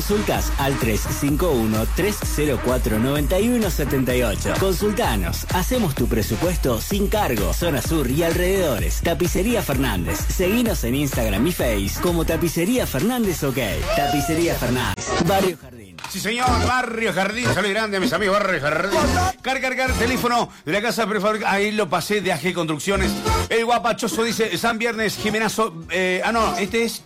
Consultas al 351-304-9178. Consultanos, hacemos tu presupuesto sin cargo. Zona Sur y alrededores. Tapicería Fernández. Seguinos en Instagram y Face como Tapicería Fernández OK. Tapicería Fernández, Barrio Jardín. Sí, señor, Barrio Jardín. Saludos grande a mis amigos Barrio Jardín. Cargar, teléfono de la casa prefabricada. Ahí lo pasé de AG Construcciones. El guapachoso dice San Viernes, Jimenazo. Este es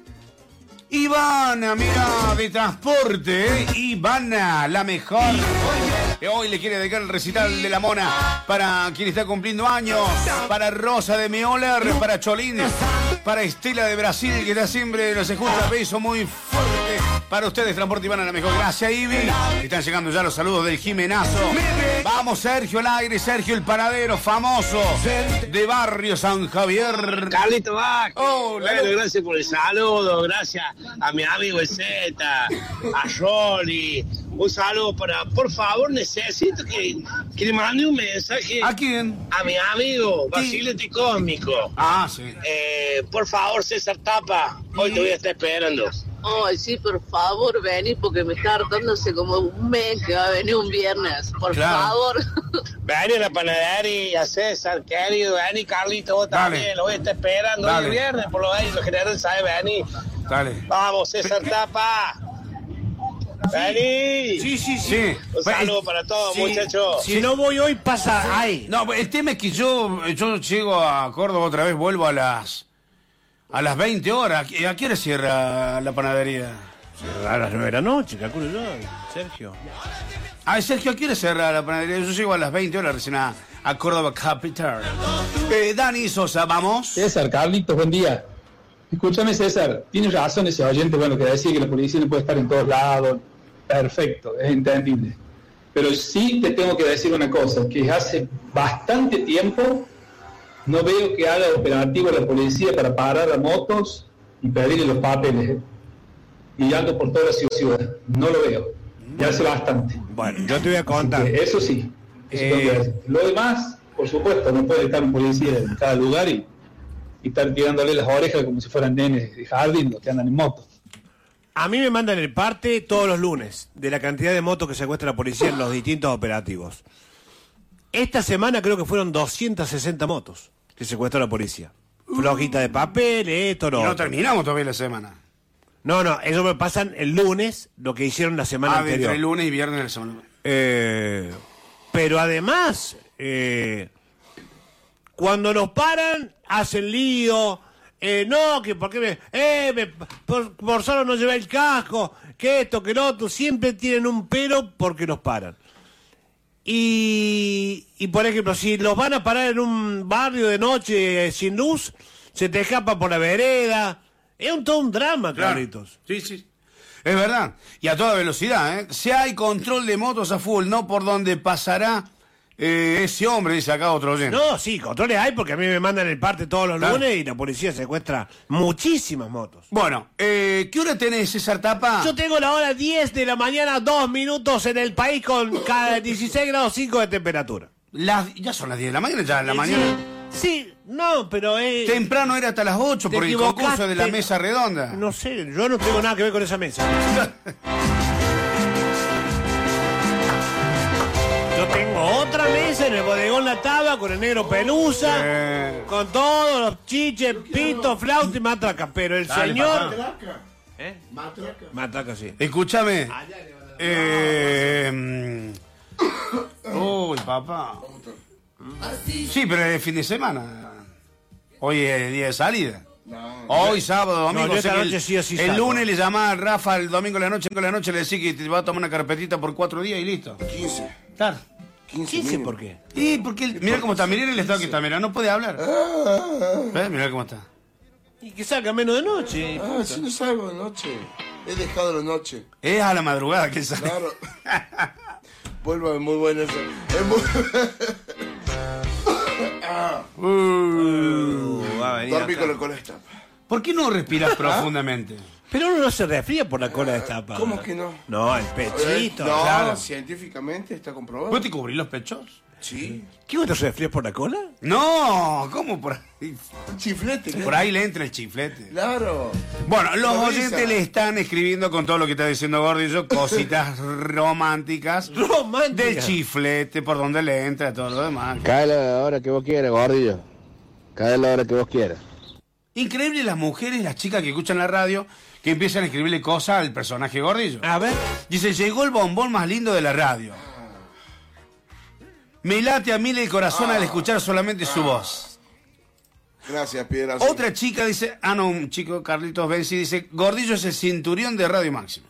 Ivana, mira, de transporte, Ivana, la mejor. Hoy le quiere dedicar el recital de la Mona para quien está cumpliendo años, para Rosa de Meoler, para Cholín, para Estela de Brasil, que está siempre nos escucha. Beso muy fuerte para ustedes, Transporte Ivana, la mejor. Gracias, Ivy. Están llegando ya los saludos del Jimenazo. Vamos, Sergio al aire, Sergio el panadero famoso de Barrio San Javier. Carlito Bach. Hola. Bueno, gracias por el saludo, gracias a mi amigo Zeta, a Rolly. Un saludo por favor, necesito que le mande un mensaje. ¿A quién? A mi amigo, Basilete Cósmico. Ah, sí. Por favor, César Tapa, hoy te voy a estar esperando. Ay, sí, por favor, vení, porque me está hartando hace como un mes que va a venir un viernes. Por favor. Vení a la panadería, César, querido, vení, Carlito, vos también, lo voy a estar esperando hoy el viernes, por lo menos, los generales saben, vení. Dale. Vamos, César Tapa. ¡Vení! Sí. Un saludo para todos, muchachos. Si no voy hoy, pasa ahí. No, el tema es que yo llego a Córdoba otra vez, vuelvo a las 20 horas. ¿A qué hora cierra la panadería? A las 9 de la noche, calculo yo, Sergio. Sergio, ¿a qué hora cierra la panadería? Yo llego a las 20 horas recién a Córdoba Capital. Dani Sosa, ¿vamos? César, Carlitos, buen día. Escúchame, César, tienes razón ese oyente, bueno, que decía que la policía no puede estar en todos lados. Perfecto, es entendible. Pero sí te tengo que decir una cosa, que hace bastante tiempo no veo que haga operativo la policía para parar a motos y pedirle los papeles. Y ando por toda la ciudad. No lo veo. Ya hace bastante. Bueno, yo te voy a contar. Eso sí. Tengo que decir. Lo demás, por supuesto, no puede estar un policía en cada lugar y estar tirándole las orejas como si fueran nenes de jardín los que andan en moto. A mí me mandan el parte todos los lunes de la cantidad de motos que secuestra la policía en los distintos operativos. Esta semana creo que fueron 260 motos que secuestró la policía. Flojita de papel, esto, no. No terminamos todavía la semana. No, ellos me pasan el lunes lo que hicieron la semana anterior. Entre el lunes y viernes de la semana. Pero además, cuando nos paran, hacen lío. No, que por qué por solo no llevé el casco, que esto, que lo otro. Siempre tienen un pero porque nos paran. Y por ejemplo, si los van a parar en un barrio de noche sin luz, se te escapa por la vereda. Es todo un drama, Carlitos. Sí. Es verdad. Y a toda velocidad, ¿eh? Si hay control de motos a full, no por donde pasará ese hombre, dice acá otro oyente. No, sí, controles hay porque a mí me mandan el parte todos los lunes y la policía secuestra muchísimas motos. Bueno, ¿qué hora tenés, César Tapa? Yo tengo la hora 10 de la mañana, 2 minutos en el país con cada 16 grados 5 de temperatura. Ya son las 10 de la mañana, ya en la mañana. Sí, no, pero temprano era hasta las 8 por el concurso de la mesa redonda. No sé, yo no tengo nada que ver con esa mesa. Yo tengo otra mesa en el bodegón La Taba con el negro Pelusa, con todos los chiches, pitos, flautas y matracas, pero el señor... Matraca, sí. Escúchame. Uy, papá. Sí, pero es fin de semana. Hoy es día de salida. Hoy, sábado, domingo. No, esta noche sí o sí el lunes le llamaba a Rafa el domingo en la noche le decía que te va a tomar una carpetita por 4 días y listo. 15. Claro. 15, ¿por qué? Y porque mira cómo está, mirá el estado que está, mira, no puede hablar. Mirá cómo está. Y que salga menos de noche. Si no salgo de noche. He dejado la noche. Es a la madrugada que sale. Claro. Vuelvo, es muy bueno eso. Es muy... Dormí con la cola destapada. ¿Por qué no respiras profundamente? Pero uno no se resfría por la cola destapada. ¿Cómo que no? No, el pechito. No, claro. Científicamente está comprobado. ¿Vos te cubrís los pechos? Sí. ¿Qué vos te resfrías por la cola? No, ¿cómo por ahí? Un chiflete. Por ahí le entra el chiflete. Claro. Bueno, los Por oyentes esa. le están escribiendo con todo lo que está diciendo Gordillo, cositas románticas. Del chiflete, por donde le entra, todo lo demás. Cáele a la hora que vos quieras, Gordillo. Cáele a la hora que vos quieras. Increíble las mujeres, las chicas que escuchan la radio, que empiezan a escribirle cosas al personaje Gordillo. A ver. Dice, llegó el bombón más lindo de la radio. Me late a mí el corazón al escuchar solamente su voz. Gracias, Piedra. Otra chica dice, un chico, Carlitos Benzi, dice, Gordillo es el cinturión de Radio Máximo.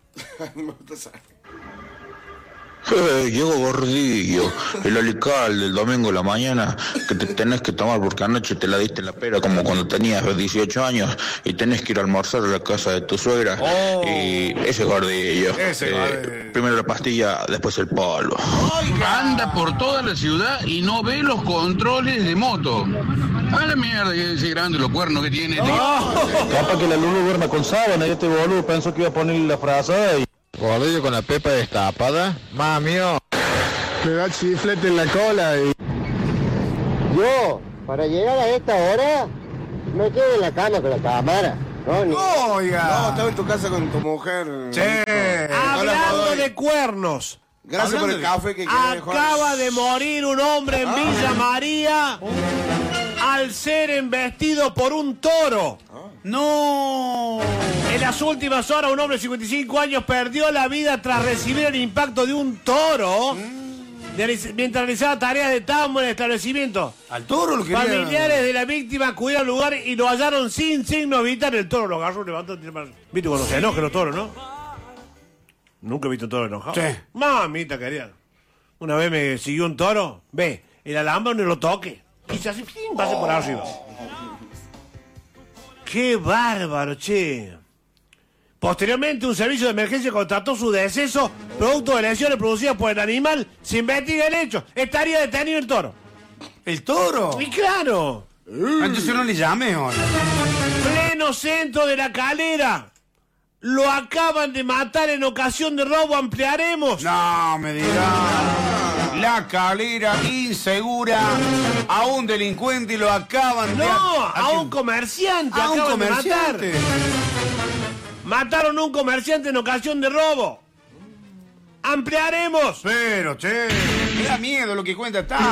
Llegó Gordillo, el alical del domingo a la mañana que te tenés que tomar porque anoche te la diste en la pera como cuando tenías 18 años y tenés que ir a almorzar a la casa de tu suegra. Y ese Gordillo. Primero la pastilla, después el polvo. Anda por toda la ciudad y no ve los controles de moto. A la mierda, ese grande los cuernos que tiene. Capaz que la Lulu duerma con sábana y este boludo pensó que iba a ponerle la frase y... Gordillo con la pepa destapada. Mamio. Me da chiflete en la cola y... Yo, para llegar a esta hora, me quedo en la cama con la cámara. Oiga. No, estaba en tu casa con tu mujer. Sí. Hablando de cuernos. Gracias por el café que querés, Juan. Acaba de morir un hombre en Villa María al ser embestido por un toro. No. En las últimas horas, un hombre de 55 años perdió la vida tras recibir el impacto de un toro mientras realizaba tareas de tambo en el establecimiento. Al toro lo quería... Familiares de la víctima acudieron al lugar y lo hallaron sin signos vitales. El toro lo agarró, levantó... ¿Viste cuando se enojan los toros, no? Nunca he visto un toro enojado. Sí. Mamita querida. Una vez me siguió un toro. Ve, el alambre no lo toque. Y se hace... pase por arriba. ¡Qué bárbaro, che! Posteriormente, un servicio de emergencia constató su deceso producto de lesiones producidas por el animal. Se investiga el hecho. Estaría detenido el toro. ¿El toro? ¡Y claro! Entonces no le llame hoy. Pleno centro de La Calera. Lo acaban de matar en ocasión de robo. Ampliaremos. No, me dirá. La Calera insegura. A un delincuente lo acaban de... a un comerciante. A un acaban de comerciante. matar. Mataron a un comerciante en ocasión de robo. Ampliaremos. Pero, che, me da miedo lo que cuenta Tapa.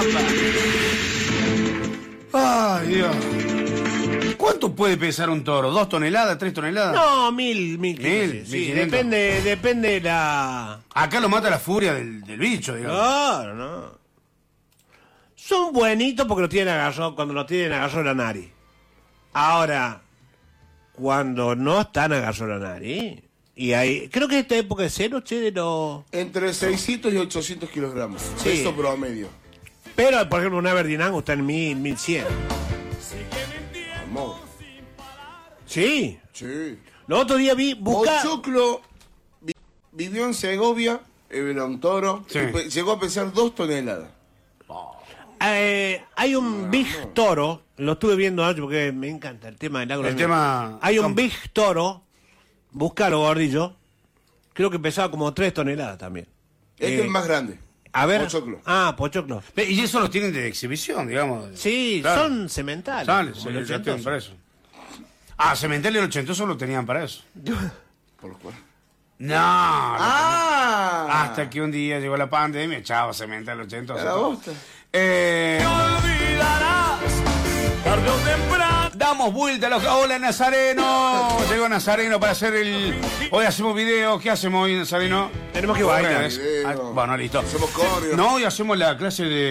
Ay, Dios. ¿Cuánto puede pesar un toro? ¿2 toneladas? ¿3 toneladas? No, 1000. Sí, 1500. depende de la... Acá lo mata la furia del bicho, digamos. Claro, no. Son buenitos porque lo tienen agarrado, cuando lo tienen agarrado la nariz. Ahora, cuando no están agarrados la nariz, y hay, creo que esta época de cero, che, de los... Entre 600 y 800 kilogramos. Sí. Peso promedio. Pero, por ejemplo, una Verdinango está en 1000, 1100. Amor. Sí. Sí. Los otros días vi... Pochoclo vivió en Segovia, era un toro, Sí. llegó a pesar 2 toneladas. Hay un Big Toro, lo estuve viendo anoche porque me encanta el tema del agro. El tema... Hay un Big Toro, búscalo, Gordillo, creo que pesaba como 3 toneladas también. Este es el más grande. A ver. Pochoclo. Pochoclo. Y eso los tienen de exhibición, digamos. Sí, Claro. son sementales. Sale, como el ya tienen 80. para eso. Cemental y el 80 lo tenían para eso. Por lo cual. No. Hasta que un día llegó la pandemia, chavo, Cemental 80. La bosta. Damos vuelta a los... Hola, Nazareno. Llegó Nazareno para hacer el... Hoy hacemos video. ¿Qué hacemos hoy, Nazareno? Tenemos que bailar. Bueno, listo. Hacemos coreo. No, hoy hacemos la clase de...